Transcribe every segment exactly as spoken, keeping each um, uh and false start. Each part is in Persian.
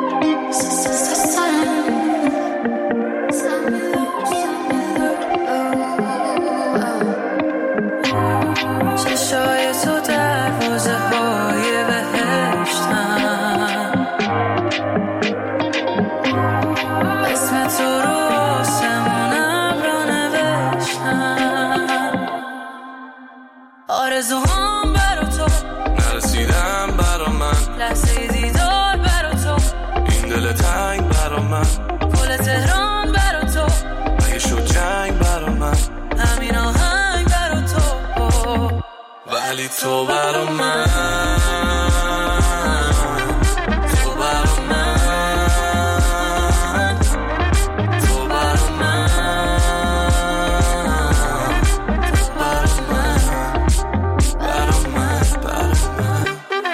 آرزوهام برا تو نرسیدم برا من، لحظه دیدار برا تو، این دل تنگ برا من، پل تهران برا تو، اگه شد جنگ برا من، همین آهنگ برا تو، ولی تو برا من، تو برا من، تو برا من، تو برا من، برا من، برا من.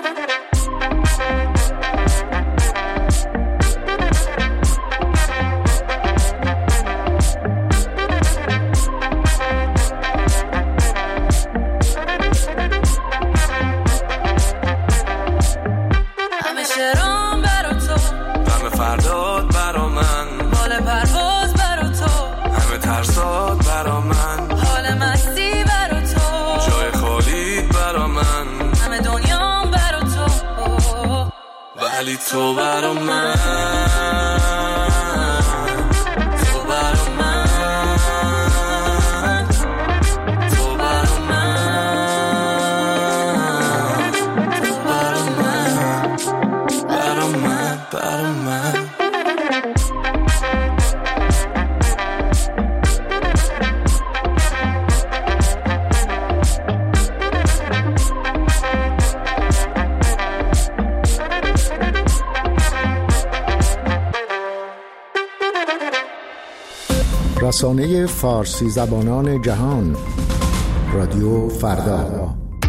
همیشه رام برا تو، غم فرداد برا من، بال پرواز برا تو، همه ترسات برا من، حال مستی برا تو، جای خالی برا من، همه دنیام برا تو، ولی تو برا من، تو برا من، تو برا من، تو برا من، برا من، برا من. رسانه فارسی زبانان جهان، رادیو فردا.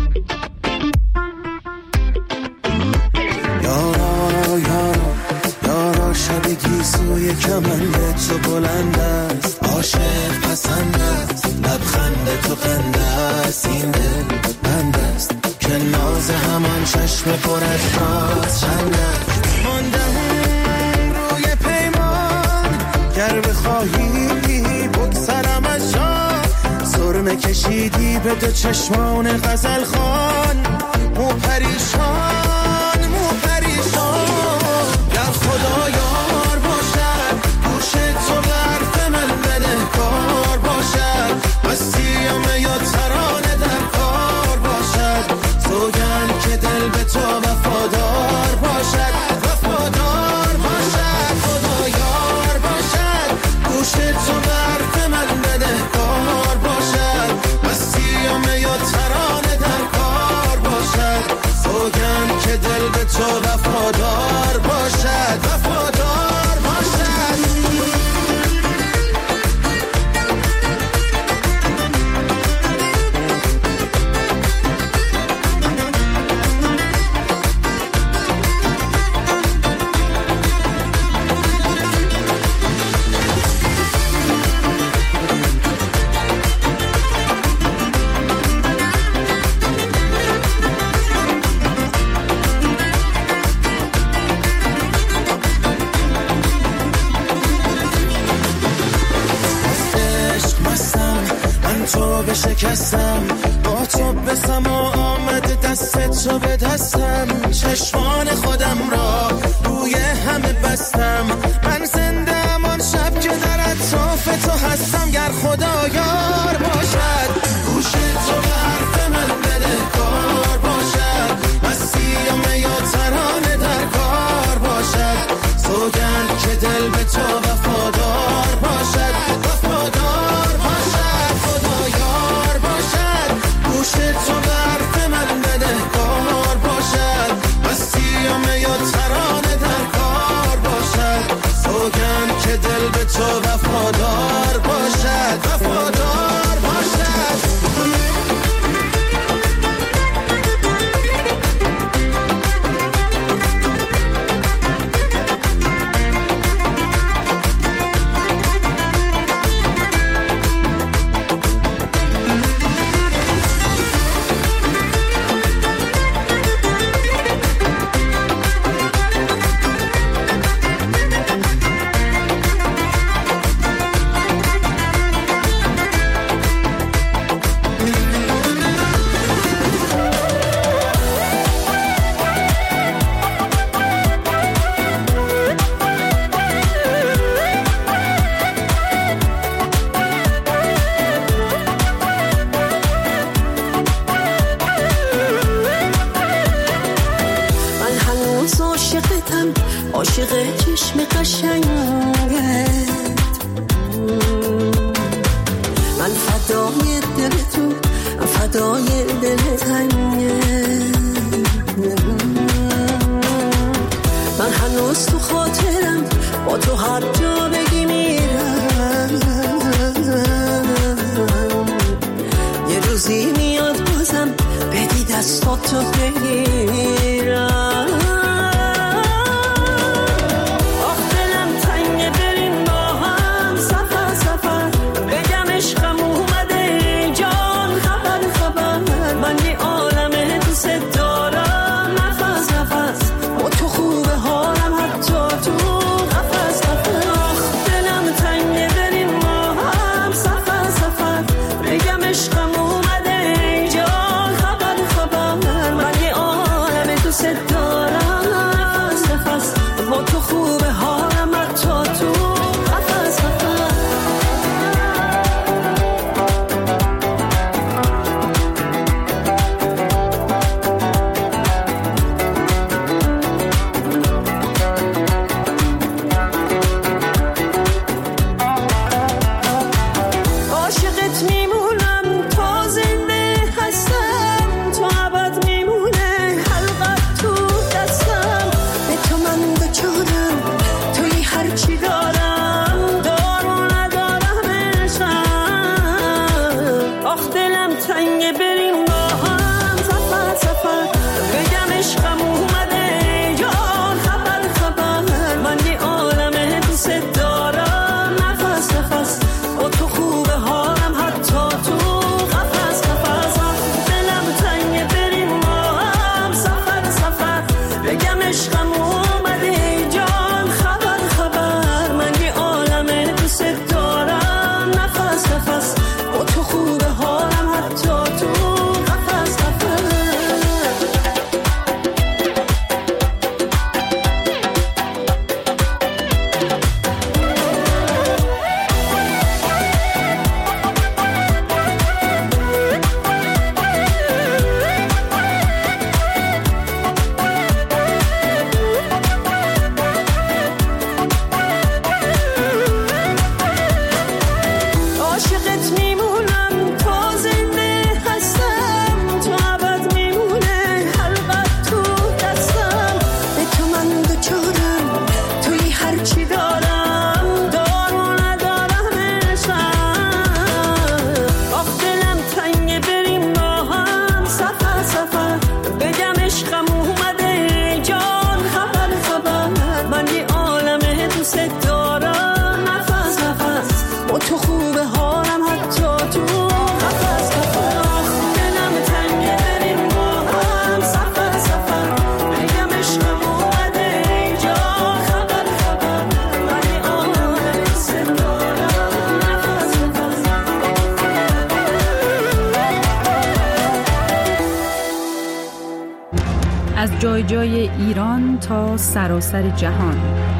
یارا یارا یارا شب گیسوی کمند تو بلند است، عاشق پسند است، لبخند تو قند است، این دل بند است که ناز همان چشم پر از راز چند است، ماندم روی پیمان گر بخواهی بگذرم از جان، سرمه کشیدی به دو چشمان غزل خان، مو پریشان مو پریشان، گر خدا یار باشد گوش تو به حرف من بده کار باشد، مسیم یا ترانه در کار باشد، سوگند که دل به تو وفادار باشد، وفادار باشد، خدا یار باشد گوش تو به حرف من بده کار باشد، مسیم یا ترانه در کار باشد، سوگند که دل به تو وفادار باشد، وفادار باشد. شکستم با تو بسم و آمد دست تو به دستم، چشمان خودم را روی همه بستم، من زنده آن شب که در اطراف تو هستم، گر خدا یار باشد گوش تو به حرف من بده کار باشد، مسیم یا ترانه در کار باشد، سوگند که دل به تو وفادار باشد، وفادار باشد، خدا یار باشد گوش تو به حرف من بده کار باشد، مسیم یا ترانه در کار باشد، سوگند که دل به تو وفادار باشد، وفادار باشد. چشم قشنگت، من فدای دل تو، من فدای دل تنگت، من هنوز تو خاطرم، با تو هر جا بگی میرم، یه روزی میاد بازم بدی دستاتو بگیرم. آخ دلم تنگه بریم با هم سفر سفر، بگم عشقم اومده جان خبر خبر، من یه عالمه دوست دارم نفس نفس، با تو خوبه حالم حتی تو قفس قفس. آخ دلم تنگه بریم با هم سفر سفر، بگم عشقم اومده جان خبر خبر، من یه عالمه دوست دارم نفس نفس، با تو خوبه حالم حتی تو قفس قفس. عاشقت میمونم تا زنده هستم، تو ابد میمونه حلقت تو دستم، به تو من بچارم توی هرچی دارم، دارو ندارم عشقم. آخ دلم تنگه بریم با هم سفر سفر، بگم عشقم اومده جان خبر خبر، من یه عالمه دوست دارم نفس نفس، با تو خوبه حالم حتی تو قفس قفس. آخ دلم تنگه بریم با هم سفر سفر، بگم عشقم اومده جان خبر خبر، من یه عالمه دوست دارم نفس نفس، با تو خوبه حالم حتی تو قفس قفس. عاشقت میمونم تا زنده هستم، تو ابد میمونه حلقت تو دستم، به تو من بچارم توی هرچی دارم، دارو ندارم عشقم. آخ دلم تنگه بریم با هم سفر سفر، بگم عشقم اومده جان خبر خبر، من یه عالمه دوست دارم نفس نفس، با تو خوبه حالم حتی تو قفس قفس. آخ دلم تنگه بریم با هم سفر سفر، بگم عشقم اومده جان خبر خبر، من یه عالمه دوست دارم نفس نفس. از جای جای ایران تا سراسر جهان،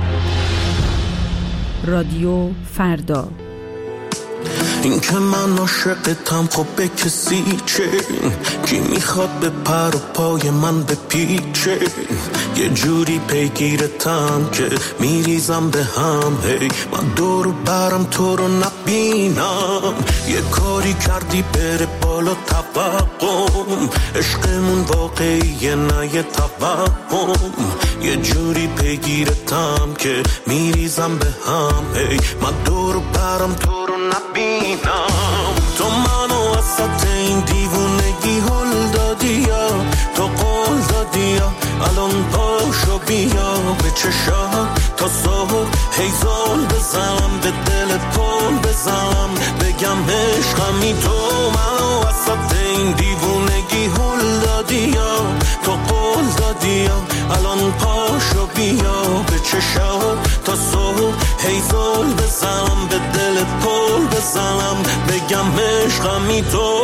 رادیو فردا. این که من عاشقتم خب به کسی چه، کی میخواد به پر و پای من بپیچه، یه جوری پیگیرتم که میریزم به هم، هی من دور برم تو رو نبینم، یه کاری کردی بره بالا توقم، عشقمون واقعیه نه یه توهم، یه جوری پیگیرتم که میریزم به هم، هی من دور برم تو رو نبینم، تو منو وسط این دیوونگی هل دادی یا تو قول دادی یا الان پاشو بیا به چشم تا صبح، هی زل بزنم به دل پل بزنم، بگم عشقمی تو منو وسط این دیوونگی هل دادی یا تو قول دادی یا الان پاشو بیا به چشم تا صبح، هی زل بزنم به دل پل بزنم، بگم عشقمی تو.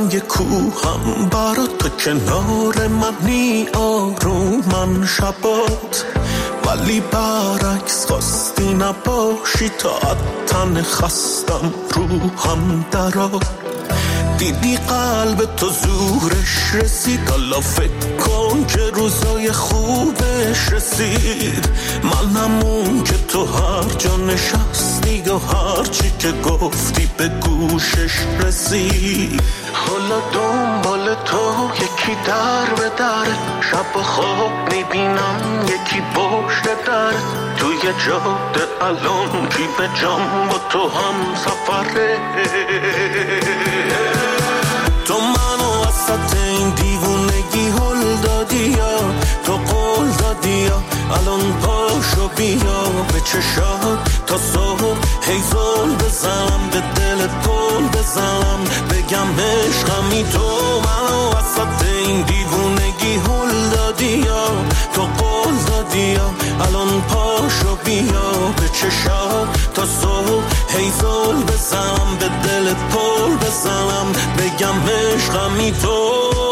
یه کوهم برا تو کنار منی آرومن شبات، ولی برعکس خواستی نباشی تا تن خستم روحم درات. دیدی قلب تو زورش رسید، حالا فکر کن که روزای خوبش رسید. منم اون که تو هر جا نشستی و هر چی که گفتی به گوشش رسید. حالا دنبال تو یکی در به در، شب و خواب میبینم یکی پشت در. توی جاده الان کی به جام با تو هم سفره. تو منو وسط این دیوونگی هل دادی یا تو قول دادی یا الان پاشو بیا به چشات تا صبح هی زل بزنم به دل پل بزنم بگم عشقمی. تو منو وسط این دیوونگی هل دادی یا تو قول دادی یا الان پاشو بیا به چشات تا صبح هی زل بزنم به دل پل بزنم بگم عشقمی. تو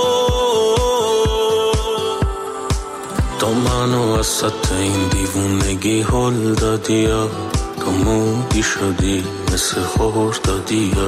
تو منو وسط این دیوونگی هل دادی یا تو مودی شدی مثل خور دادی یا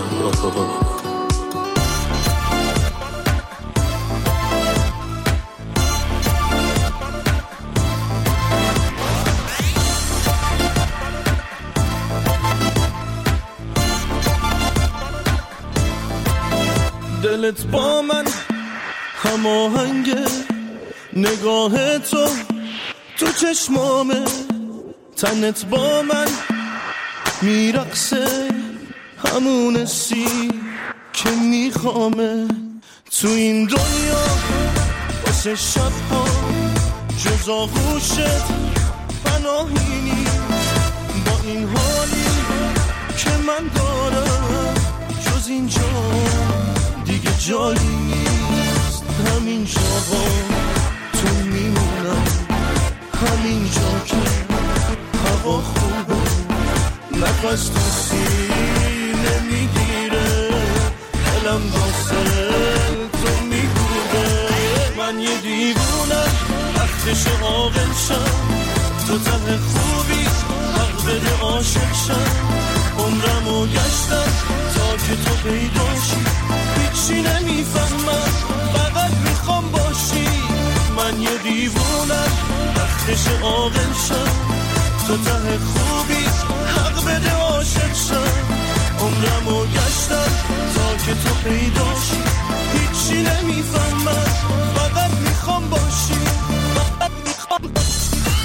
دلت با من هماهنگه، نگاه تو تو چشمامه، تنت با من میرقصه همون سی که میخوامه. تو این دنیا واسه شبها جز آغوشت پناهی نیست. با این حالی که من دارم جز اینجا دیگه جایی نیست. همین جا تو میمونم، همین جا که هوا خوبه، نفس تو سینه میگیره، دلم واسه تو میگوده. من یه دیوونم وقتش عاقل شم، تو ته خوبی حق بده عاشق شم. عمرمو گشتم تا که تو پیداشی، هیچی نمیفهمم فقط میخوام باشی. من یه دیوونم وقتش عاقل شم، تو ته خوبی حق بده عاشق شم. عمرمو گشتم تا که تو پیداشی، هیچی نمیفهمم فقط میخوام باشی، فقط میخوام باشی.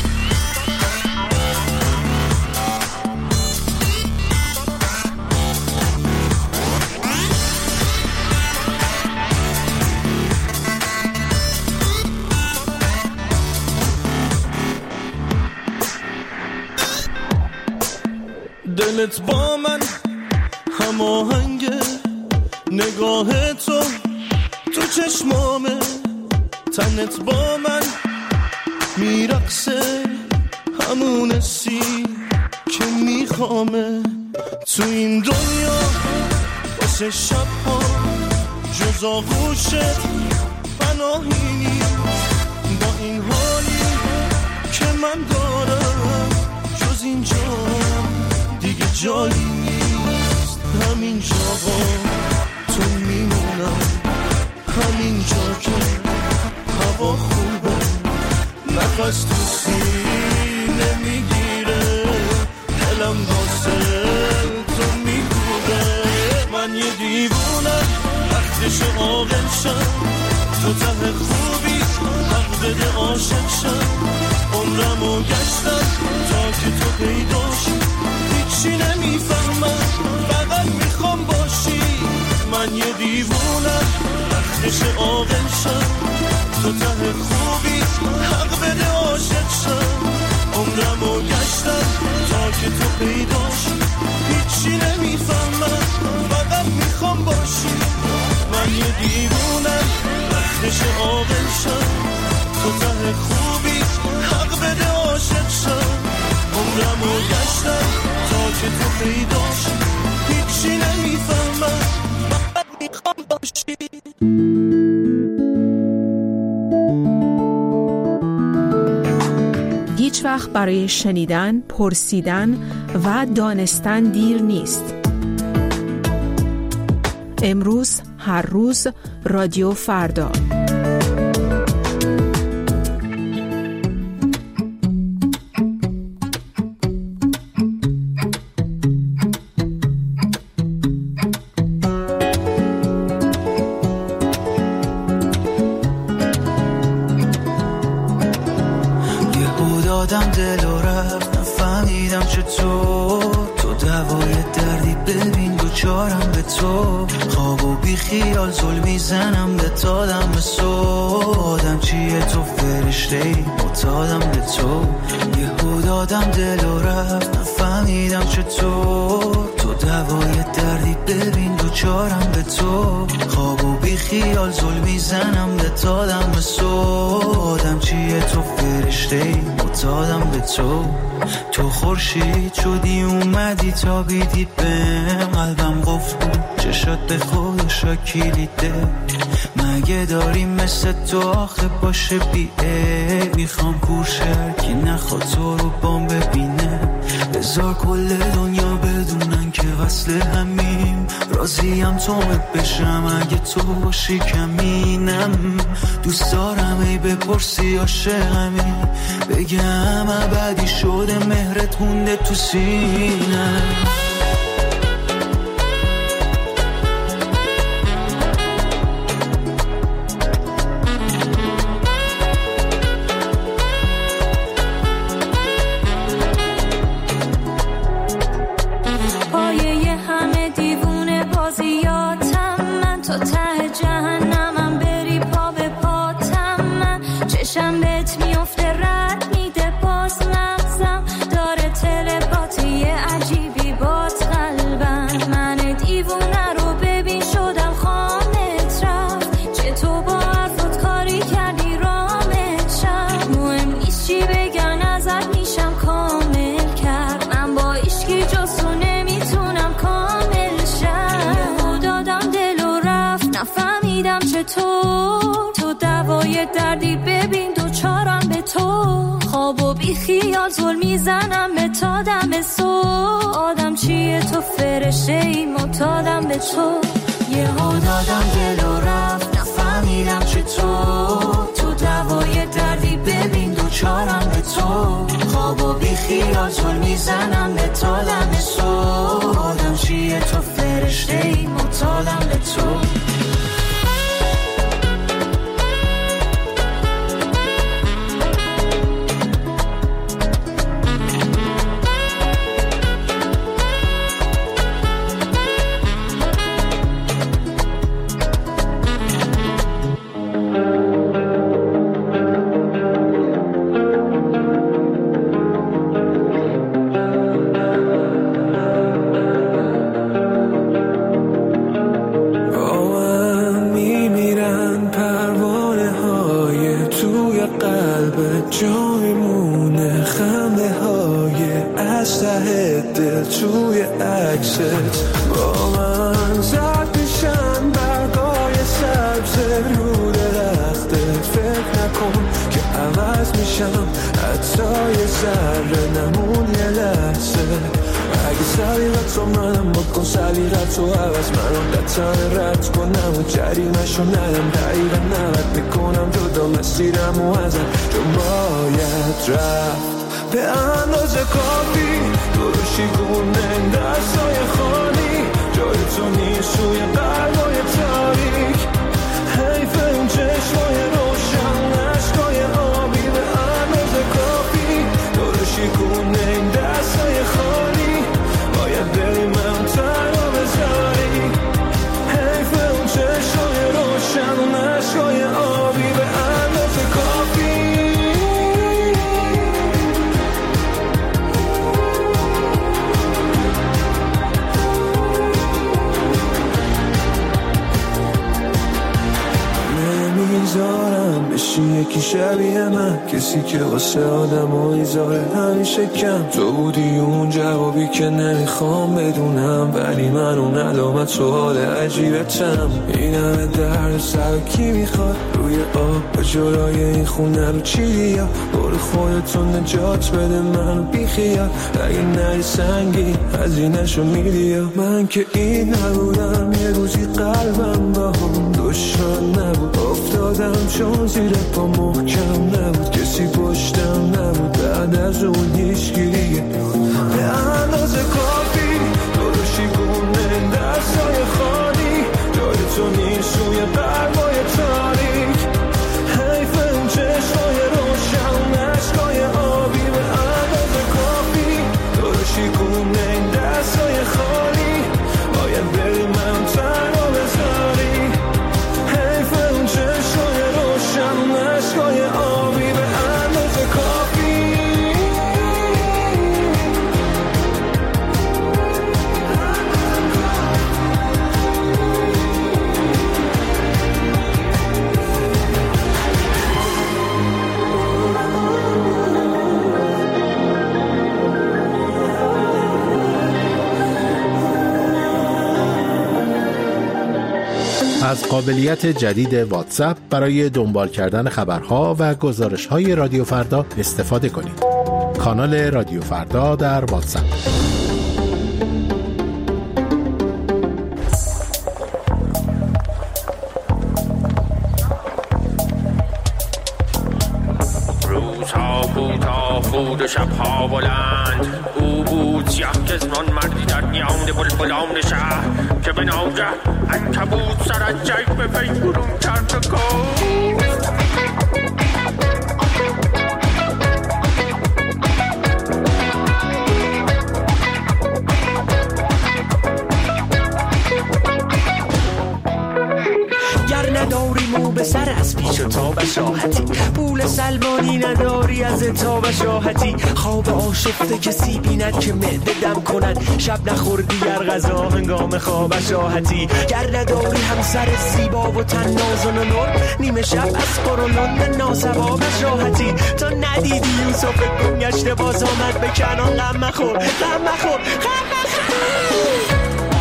دلت با من هماهنگه، نگاه تو تو چشمامه، تنت با من میرقصه همون سی که میخوامه. تو این دنیا واسه شبها جز آغوشت پناهی نیست. با این حالی که من دارم جز اینجا دیگه جایی نیست. همین جا تو میمونم، همین جا که هوا خوبه، نفس تو سینه میگیره، دلم واسه تو میگوده. من یه دیوونم وقتش عاقل شم، تو ته خوبی حق بده عاشق شم. عمرمو گشتم تا که تو پیداشی، هیچی نمیفهمم فقط میخوام باشی. من یه دیوونم وقتش عاقل شم، تو ته خوبی حق بده عاشق شم. عمرمو گشتم تا که تو پیداشی، هیچی نمیفهمم فقط میخوام باشی. من یه دیوونم وقتش عاقل شم، تو ته خوبی حق بده عاشق شم. عمرمو گشتم تا که تو پیداشی، هیچی نمیفهمم فقط میخوام باشی. هیچ وقت برای شنیدن، پرسیدن و دانستن دیر نیست. امروز، هر روز، رادیو فردا. دادم دل و رفت نفهمیدم چطور تو دوای دردی ببین دوچارم به تو خواب و بی خیال زل میزنم به تادم به سودم چیه تو فرشته متادم به تو یهو دادم دل و رفت نفهمیدم چطور تو دوای دردی ببین دوچارم به تو خواب و بی خیال زل میزنم به تادم به سودم چیه تو فرشته متادم به تو تو خورشید شدی اومدی تا بیدی بهم قلبم قفل بود چشات به خودشا کلیده مگه داری مثل تو آخه باشه بیه میخوام کورشر که نخواد تو رو بام ببینه بذار کل دنیا بدونن که وصل همیم راضیم تو بشم اگه تو باشی کمینم دوست دارم ای بپرسی عاشقمی بگم ابدی شده مهرت مونده تو سینم دردی ببین دو چارم به تو خواب و بی خیال زل میزنم به تادم به سو آدم چیه تو فرشته ای متادم به تو یهو دادم دل و رفت نفهمیدم چطور تو دوای دردی ببین دو چارم به تو خواب و بی خیال زل میزنم به تادم به سو آدم چیه تو فرشته ای متادم به تو شبیه من، کسی که واسه آدم و ایزاره همیشه کم. تو بودی اون جوابی که نمیخوام بدونم، ولی منو ندامت سوال عجیبتم. این همه درد سر کی میخواد روی آب به جلای این خونه رو چی یا برو خودتون نجات بده منو بیخیال. اگه نهی سنگی هزینه‌شو میدی. من که این نبودم، یه روزی قلبم با هم دشمن نبود. افتادم چون زیر پا محکم نبود، کسی پشتم نبود. بعد از اون هیچ گیریه به اندازه کافی درشی گونه دستای خالی. جای تو نیست روی قلبای تاریک. حیف اون چشمای روشن عشقای آبی. به اندازه کافی درشی گونه دستای خالی. باید بری من تنها بذاری. حیف اون چشمای روشن عشقای آبی. به اندازه کافی. از قابلیت جدید واتساپ برای دنبال کردن خبرها و گزارش‌های رادیو فردا استفاده کنید. کانال رادیو فردا در واتساپ. روزها کوتاه بود و شبها بلند، او بود سیاه کزمان مردی در میان بلبلان شهر که به ناگه عنکبوت سر از جیب وی برون کرد و گفت نداری مو به سر از پیش و تابش راحتی، پول سلمانی نداری از تابش راحتی. خواب آشفته کسی بیند که معده دم کند، شب نخوردی گر غذا هنگام خوابش راحتی. گر نداری همسر زیبا و تن نازن و نور، نیمه شب از قرولند ناسوابش راحتی. تا ندیدی یوسف گم گشته باز آمد به کنان. غم مخور غم مخور غم مخور.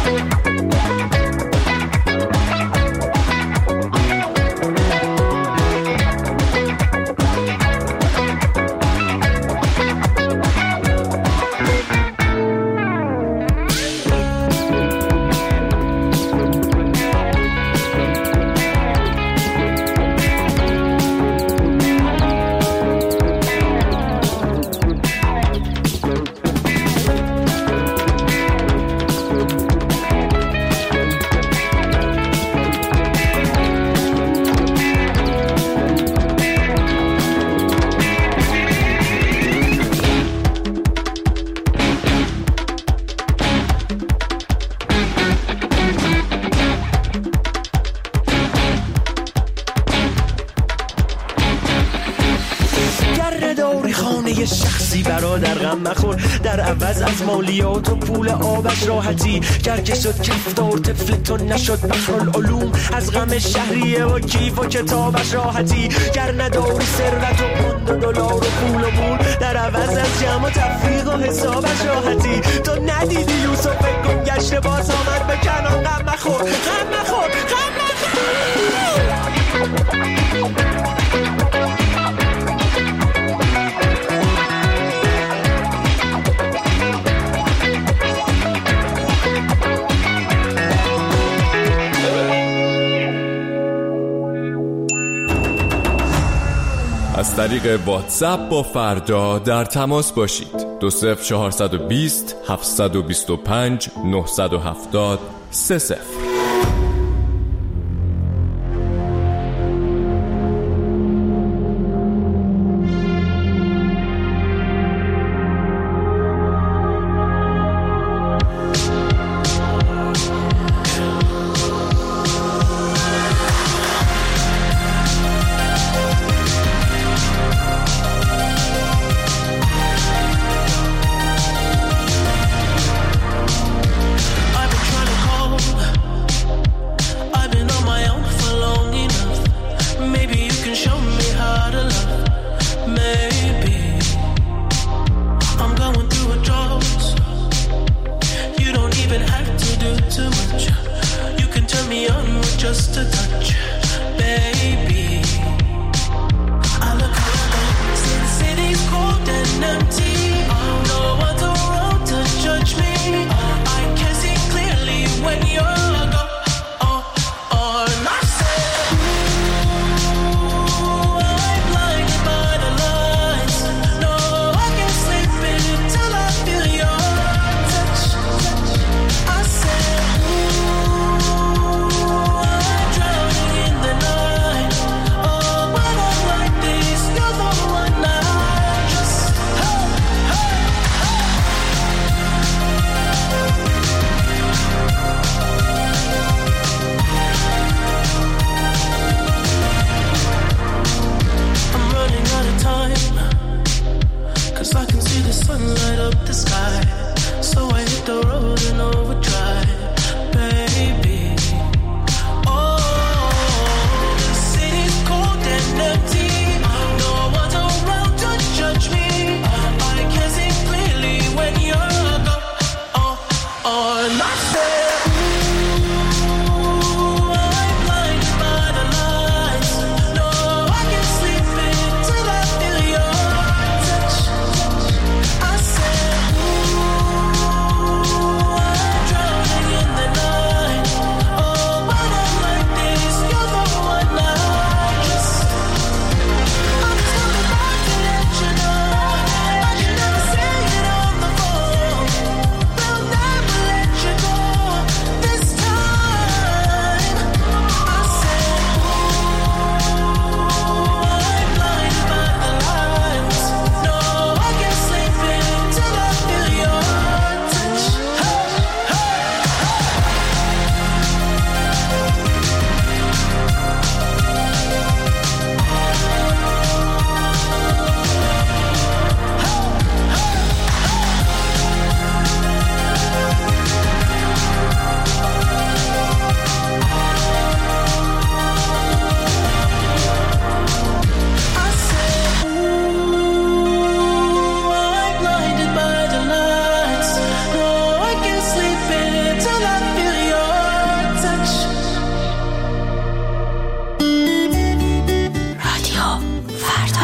شخصی برادر غم مخور، در عوض از مالیات و پول آبش راحتی. گر که شد کفتار طفل تو نشد بحرالعلوم، از غم شهریه و کیف و کتابش راحتی. گر نداری ثروت و پوند و دلار و پول و مول، در عوض از جمع و تفریق و حسابش راحتی. تو ندیدی یوسف گم گشته باز آمد به کنان. غم مخور غم مخور غم مخور. از طریق واتساپ با فردا در تماس باشید. دو صفر چهارصد و بیست هفتصد و بیست و پنج نهصد و هفتاد سه صفر. can see the sun light up the sky. So I hit the road and overdrive, baby. Oh, the city's cold and empty. No one's around to judge me. I can see clearly when you're gone. Oh, oh, and I said, ooh, I'm blinded by the lights. No, I can't sleep until I feel your touch. I said, ooh, I'm drowning in the night. Oh, when I'm like this, you're the one I just. I'm still about to let you know. I can never say it on the phone. They'll never let you go this time. I said, ooh, I'm blinded by the lights. No, I can't sleep until I feel your touch. Hey, hey, I said, ooh, I'm blinded by the lights. No, I can't sleep until I feel your touch. رادیو فردا.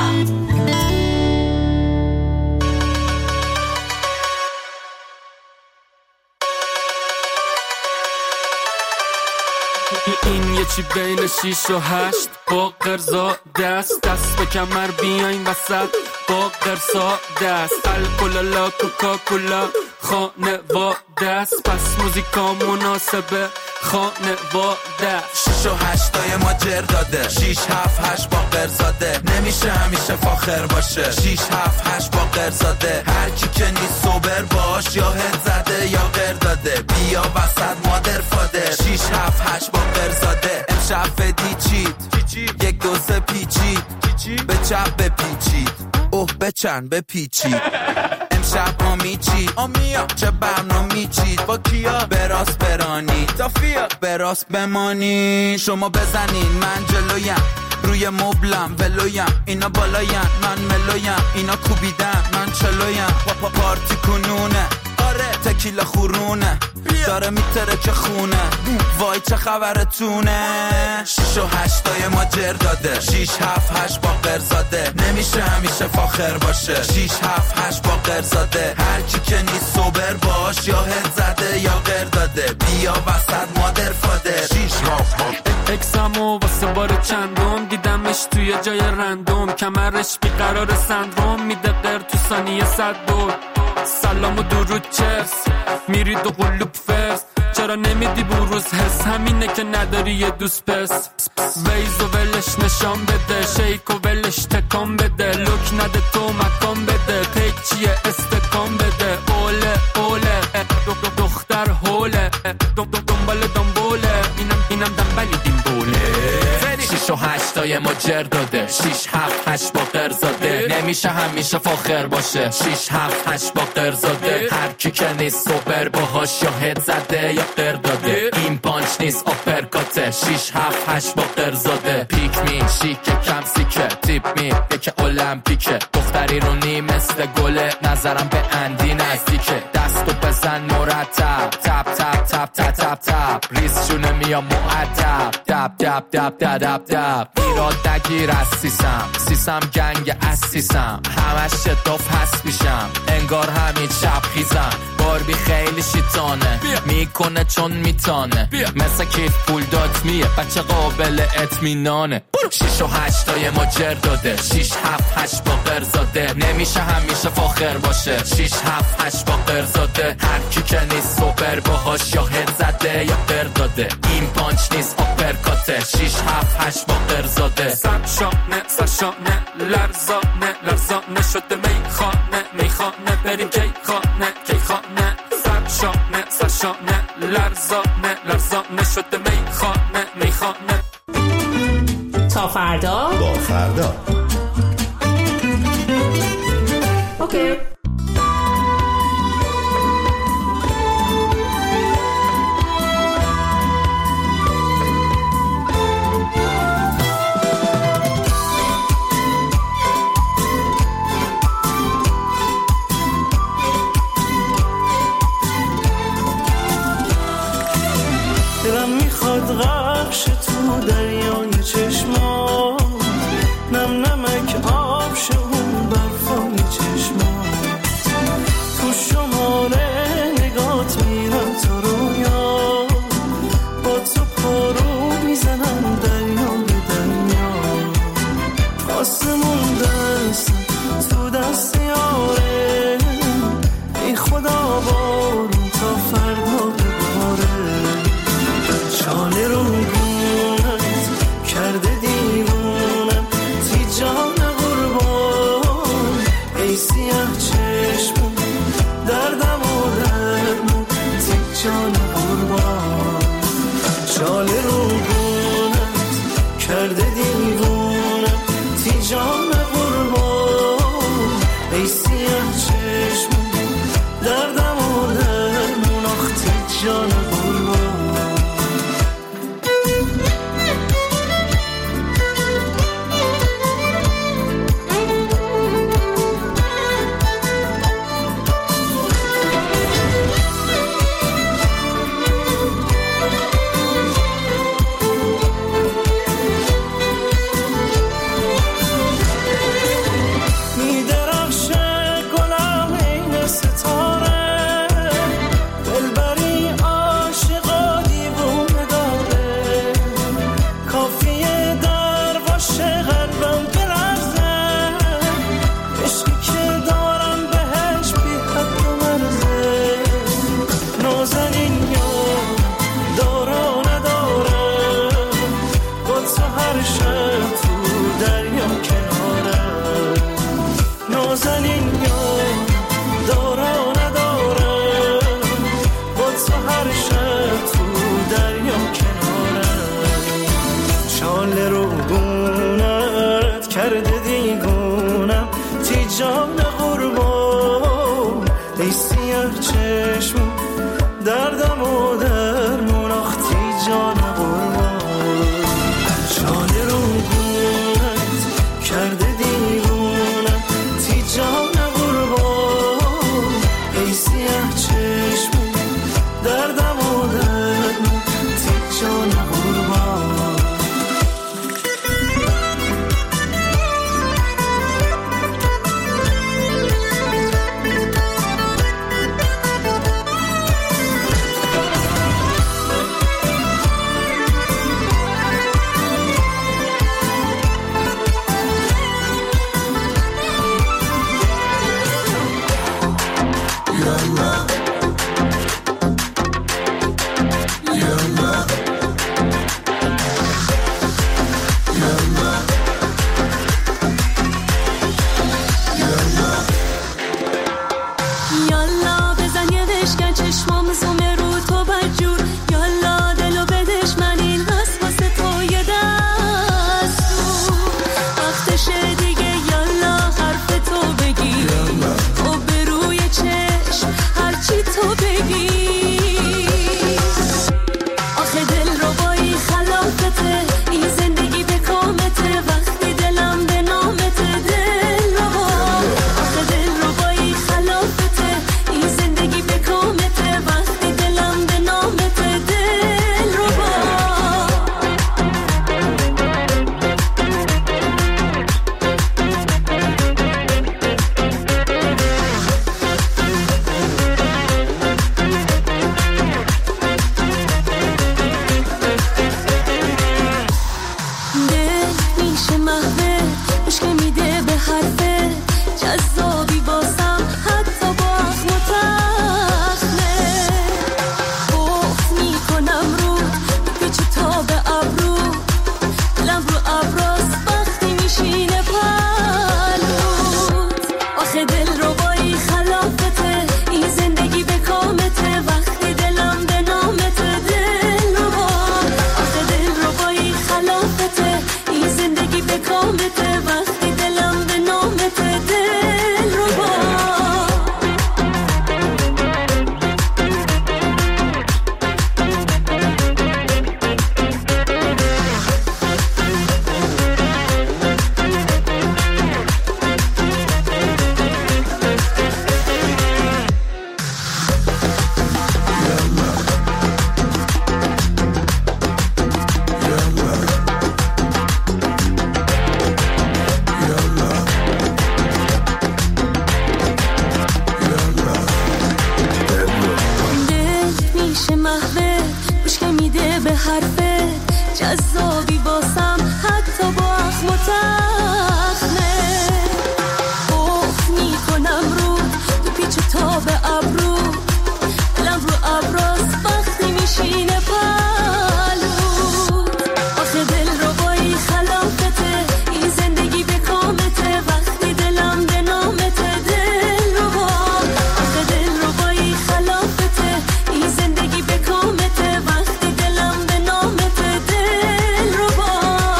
این یه چی بین شیش و هشت با قرزا دست دست به کمر بیاین وسط با قرصا دست الکلالا کوکاکولا خانواده است پس موزیکا مناسبه خانواده شیش و هشتای ما جر داده شیش هفت هشت با قرزاده نمیشه همیشه فاخر باشه شیش هفت هشت با قرزاده هر کی که نیست سوبر باش یا هد زده یا قر داده بیا وسط مادر فاده شیش هفت هشت با قرزاده امشب فدی چید یک دو سه پیچید به چپ بپیچید اوه بچن بپیچید امشب آمیچید آمیا چه برنامی چید با کیا براست برانید تافیا براست بمانی شما بزنین من جلویم روی مبلم ولویم اینا بالایم من ملویم اینا کوبیدن من چلویم پا پارتی کنونه آره تکیلا خورونه داره میتره که خونه وای چه خبرتونه شیش و هشتای ما جر داده شیش هفت هشت با قرزاده نمیشه همیشه فاخر باشه شیش هفت هشت با قرزاده هر کی که نیست سوبر باش یا هد زده یا قر داده بیا وسط مادر فاده شیش هفت هشت اکسامو واسه بار چندم دیدمش توی جای رندوم کمرش بیقرار سندروم میده قر تو ثانیه صد دور سلام و درود چرس میرید و قلوب فرس چرا نمیدی بروز حس همینه که نداری یه دوست پس ویز و ولش نشان بده شیک و ولش تکان بده لوک نده تو مکان بده پیک چیه استکان بده اوله اوله دختر هوله دنبال دنباله اینم اینم دنبالی دیم بوله شیش و هشتای ما جر داده شیش هفت هشت با قرزاده نمیشه همیشه فاخر باشه شیش هفت هشت با قرزاده هر کی که نیست سوپر باهاش یا هد زده یا قر داده این پانچ نیست آپرکاته شیش هفت هشت با قرزاده پیک می شیکه کم سیکه تیپ می یکه المپیکه دختری رو نی مثل گله نظرم به اندی نزدیکه دستو بزن مرتب تپ تپ تپ تپ تپ تپ ریز جونه میا معدب دب دب دب دب دب دب ایراد نگیر از سیسم سیسم گنگ اسیسم همش شداف هست میشم انگار همین شب خیزم باربی خیلی شیطانه میکنه چون میتانه مثل کیف پول داد میه بچه قابل اطمینانه شیش و هشتای ما جر داده شیش هفت هشت با قرزاده نمیشه همیشه فاخر باشه شیش هفت هشت با قرزاده هر کی که نیست سوپر باهاش یا هد زده یا قر داده این پانچ نیست آپرکاته شیش هفت هشت با قرزاده سرشانه سرشانه لرزانه لرزانه شده میخانه میخانه بریم کی خانه کی خانه سرشانه سرشانه لرزانه لرزانه شده میخانه میخانه تا فردا با فردا اوکی پیچ تا به ابرو لب رو ابراز وقتی میشینه پلو آخه دل رو بایی خلافته این زندگی به کامته وقتی دلم به نامته دل رو با آخه دل رو بایی خلافته این زندگی به کامته وقتی دلم به نامته دل رو با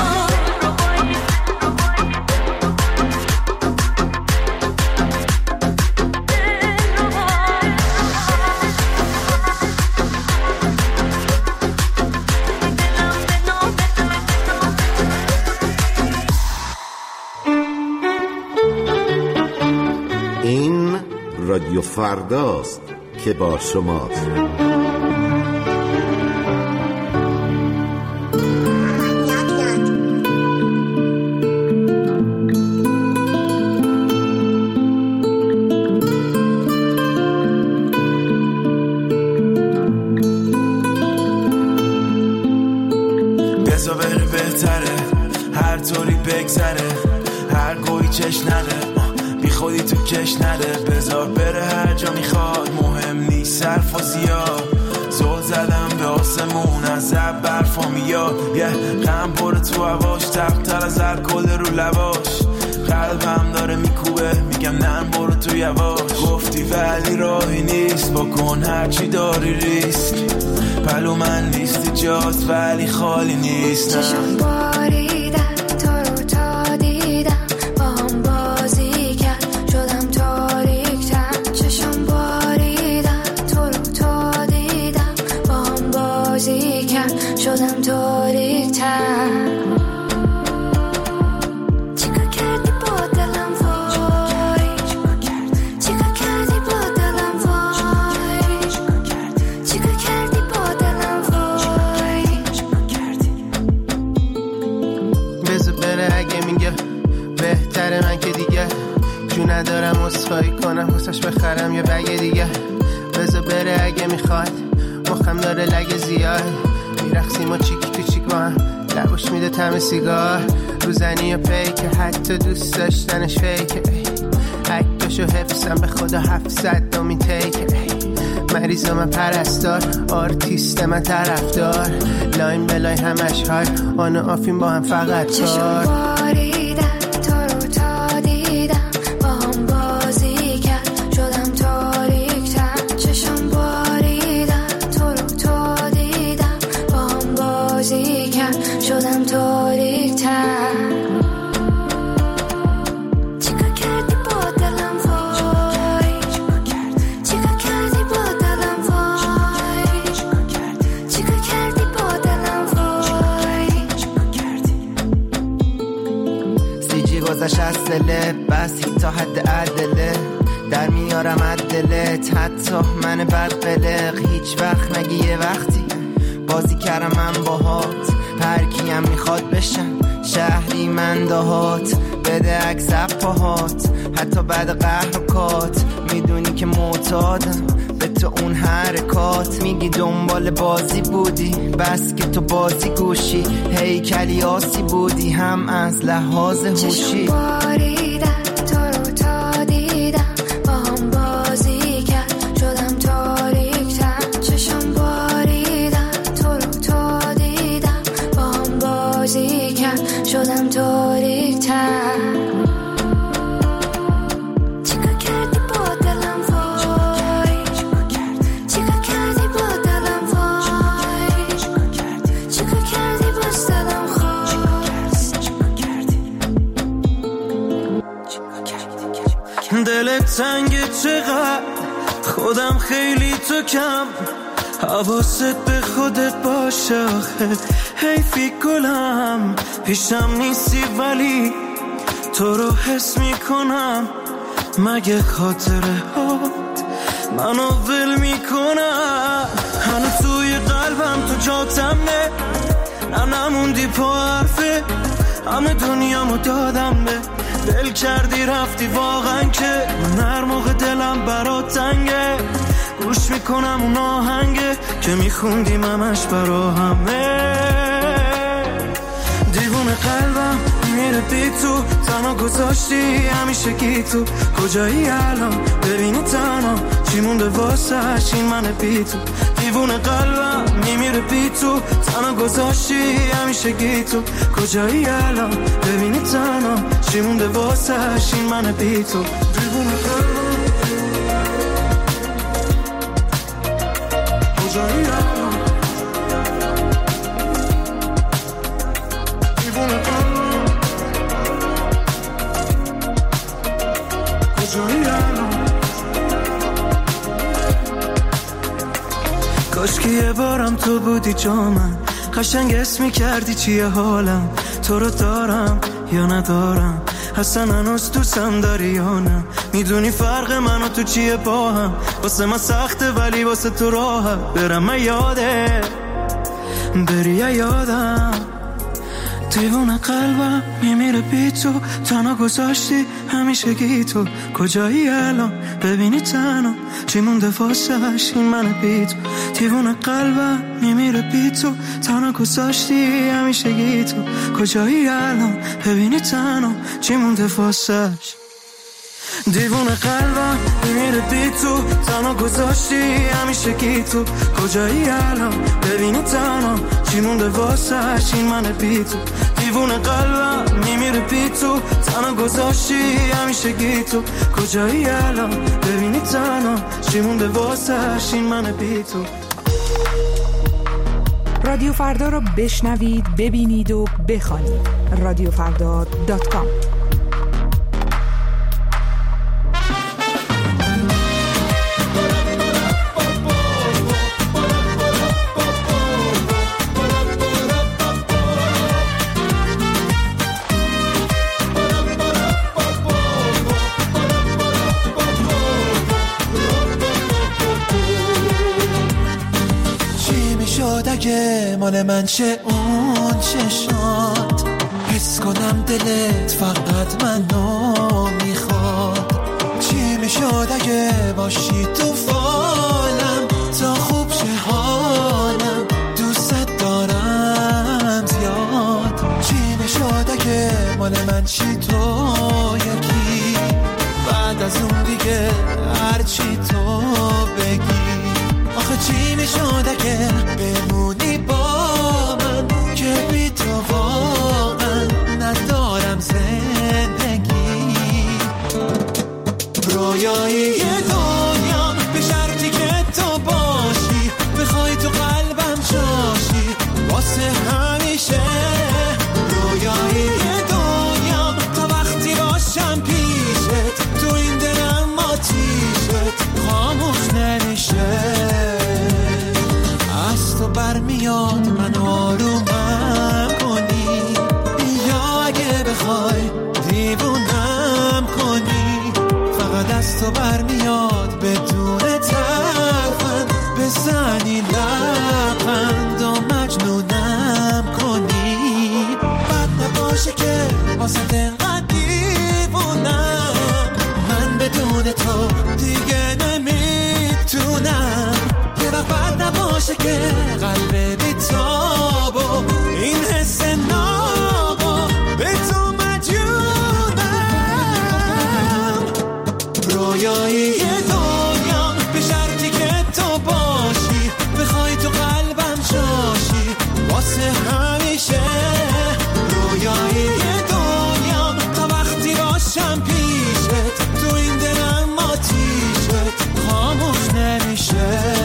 این رادیو فرداست که با شماست. بزا بره بهتره هر طوری بگذره هر گوی چش نده بی خودی تو کش نده بذار بره هر جا میخواد مهم نیست صرف و زیاد زل زدم به آسمون از زب برفا میاد یه غم بره تو هواش تقتر از الکل رو لباش قلبم داره میکوبه میگم نه برو تو یواش گفتی ولی راهی نیست بکن هرچی داری ریسک پلو من نیستی جاست ولی خالی نیست چشم باریدن تو رو تا دیدم با هم بازی کرد شدم تاریک‌تر چشم باریدن تو رو تا دیدم با هم بازی کرد شدم تاریک‌تر ندارم اسخایی کنم واسش بخرم یه بگه دیگه بذار بره اگه میخواد مخم داره لگه زیاد میرخسیم و چیکی تو چیک با هم لبوش میده تم سیگار روزنی و پیکه حتی دوست داشتنش فیکه اکتاشو حفظم به خدا هفتصد دومین تیکه مریض من پرستار آرتیست من طرفدار لاین بلای همش های آن و آفین با هم فقط کار شدم تاریک‌تر چیکار کردی با دلم وای چیکار کردی با دلم وای چیکار کردی با دلم وای سی جی گذشت از دلت بس تا حد عدله در میارم عدلت حتی من بد قلق هیچ وقت نگی یه وقتی بازی کردم من باهات هر کیم میخواد بشن شهری من دهات بده عکس پاهات حتی بعد قهر و کات میدونی که معتادم به تو اون حرکات میگی دنبال بازی بودی بس که تو بازی گوشی هیکلی آسی بودی هم از لحاظ هوشی شدم تاریک‌تر چیکار کردی با دلم وای چیکار کردی با دلم وای چیکار کردی با دلم خواست دلت تنگه چقدر خودم خیلی تو کم حواست به خودت باشه آخه حیفی گلم پیشم نیستی ولی تو رو حس میکنم مگه خاطره هات منو ول میکنم هنو توی قلبم تو جاتم نه نه نموندی پا حرفه همه دنیامو دادم به دل کردی رفتی واقعا که من هر موقع دلم برات تنگه گوش میکنم اون آهنگه که میخوندیم همش برا همه دیوونه قلبم میره بی تو تنها گذاشتی همیشه گی تو کجایی الان ببینی تنها چی مونده واسش این من بی تو، دیوونه قلبم میمیره بی تو، تنها گذاشتی همیشه گی تو، کجایی الان ببینی تنها، چی مونده واسش این من بی تو، دیوونه قلبم کجایی الان، دیوونه قلبم کجایی الان. کاش که یه بارم تو بودی جا من، قشنگ اسم می‌کردی چیه حالم، تو رو دارم یا ندارم، اصلا هنوز دوستم داری یا نه، میدونی فرق من و تو چیه با هم، واسه من سخته ولی واسه تو راحت، برم من یاده بری یا یادم، دیوونه قلبم میمیره بی تو، تنها گذاشتی همیشه گی تو، کجایی الان ببینی تنها، چی مونده واسش این من بی تو، دیوونه قلبم میمیره بی تو، تنها گذاشتی همیشه گی تو، کجایی الان ببینی تنها، چی مونده واسش، دیوونه قلبم میمیره بی تو، تنها گذاشتی همیشه گی تو، کجایی الان ببینی تنها، چی مونده واسش این من بی تو، دیوونه قلبم میمیره بی تو، تنها گذاشتی همیشه گی تو، کجایی الان ببینی تنها، چی مونده واسش این من بی تو. رادیو فردا رو بشنوید، ببینید و بخوانید. رادیو فردا دات کام. اگه مال من چه اون چشات، حس کنم دلت فقط منو میخواد، چی میشد اگه باشی تو فالم، تا خوب شه حالم، دوست دارم زیاد، چی میشد اگه مال من چی تو یکی، بعد از اون دیگه هرچی تو بگی، آخه چی میشد اگه بمونی با من، که بی تو واقعا ندارم زندگی، رویایی دنیا به شرطی که تو باشی، بخوای تو قلبم جاشی واسه همیشه، رویایی دنیا تا وقتی باشم پیشت، تو این دلم آتیشت خاموش نمیشه، از تو برمیاد من آرومم کنی، یا اگه بخوای دیوونم کنی، فقط از تو برمیاد بدون ترفند، بزنی لبخند و مجنونم کنی، بد نباشه که واسه دلقدر دیوونم، من بدون تو دیگه نمیتونم، یه وقت بد نباشه که قلب بی تابو این حس نابو به تو مجنونم، رویایی دنیا به شرطی که تو باشی، بخوای تو قلبم جاشی واسه همیشه، رویایی دنیا تا وقتی باشم پیشت، تو این دلم آتیشت خاموش نمیشه.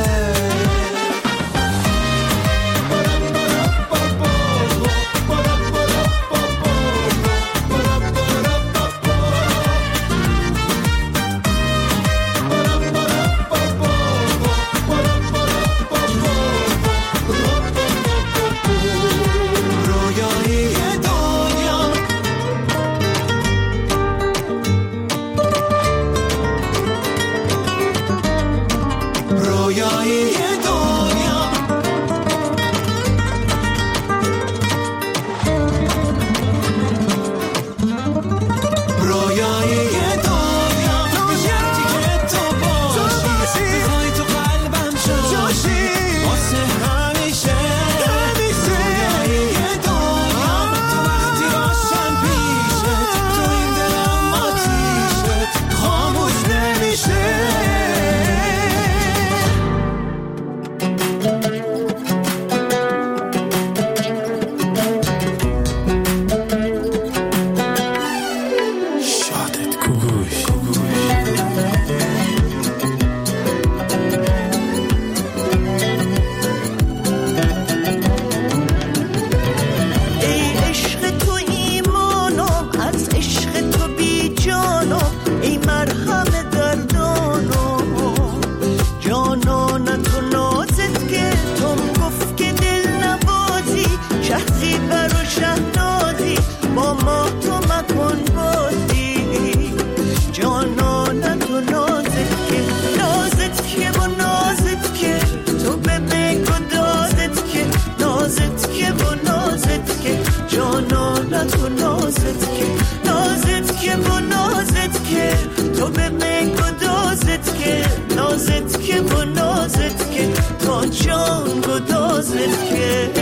گدازت که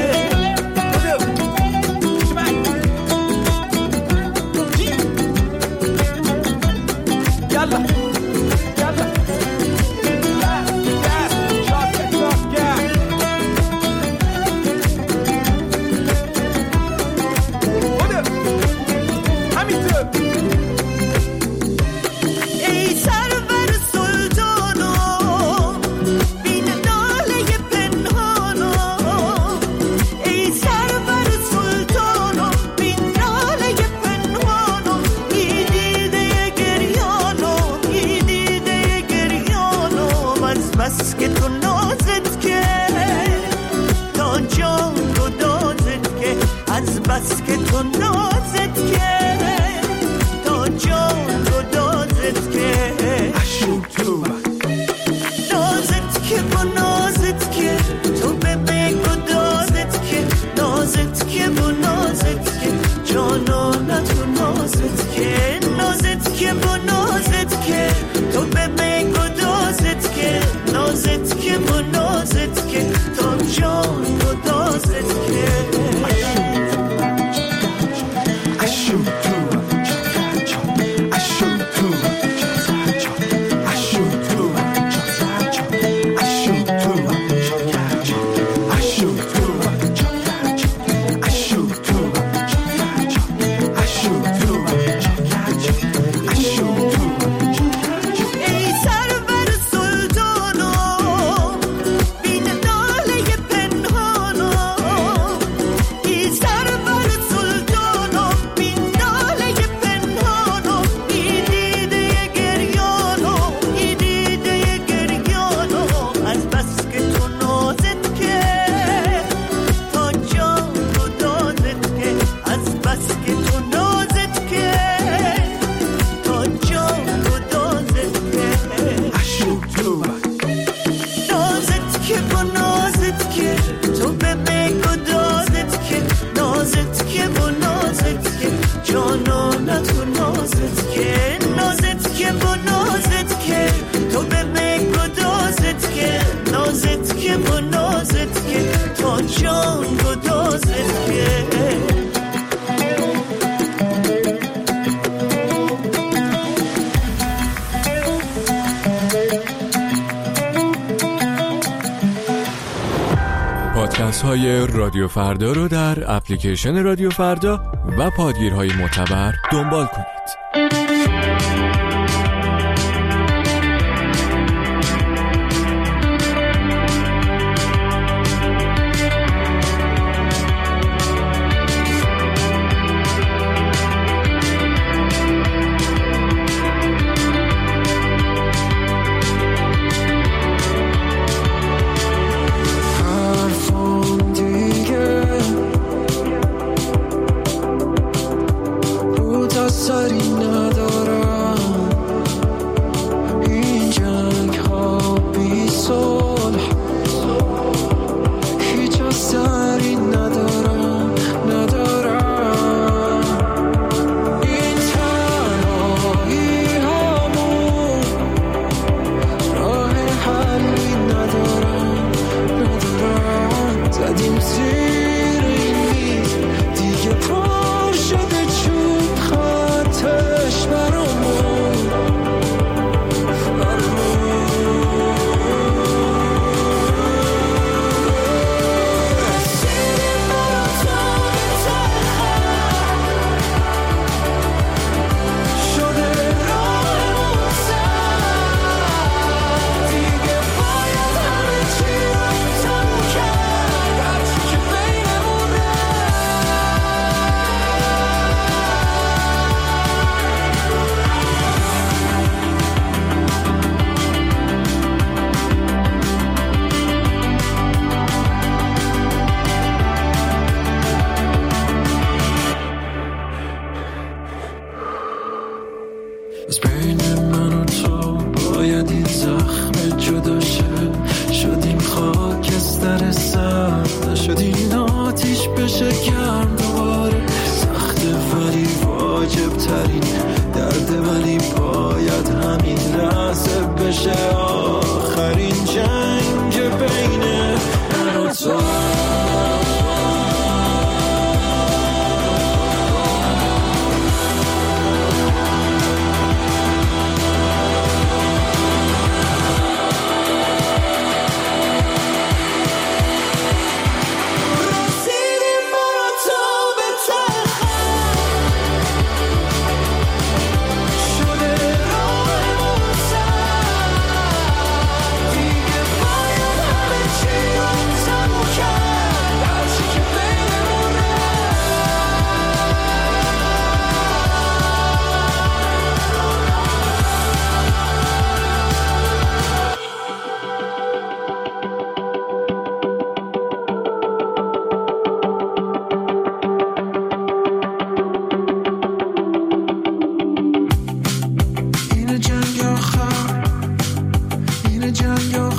بس که تو نازت که تا جان گدازت که از بس که تو نازت که تا جان گدازت که اشو تو نازت که با نازت که تو به به گدازت که نازت که با نازت که جانانه تو نازت که نازت که با نازت که تو به به گدازت که نازت که با نازت که تا جان گدازت که اشو تو اشو تو اشو تو اشو تو اشو تو اشو تو اشو تو اشو تو ای سرور سلطانو بین ناله پنهانو ای سرور سلطانو بین ناله پنهانو ای دیده گریانو ای دیده گریانو از بس که تو نازت که تا جان گدازت که از بس که تو نازت که تا جان گدازت که اشو تو نازت که با نازت که تو به به گدازت که نازت که با نازت که جانانه تو نازت که نازت که با نازت که تو به به گدازت که نازت که با نازت که تا جان گدازت که پادکست های رادیو فردا رو در اپلیکیشن رادیو فردا و پادگیرهای معتبر دنبال کنید. حرفم دیگه بود اثری ندارم این جنگ ها بی صلح هیچ اثری ندارم ندارم این تنهایی همون راه حلی ندارم ندارم زدیم زیر این میز دیگه پر شده چوب خطش برامون شده راهمون سر دیگه باید همه چی رو تموم کرد هرچی که بینمونه از بین من و تو باید این زخم جدا شه شدیم خاکستر سرد نشدیم آتیش بشه گرم دوباره سخته ولی واجب ترین درده ولی باید همین لحظه بشه آخرین جنگ بین من و تو جنگ و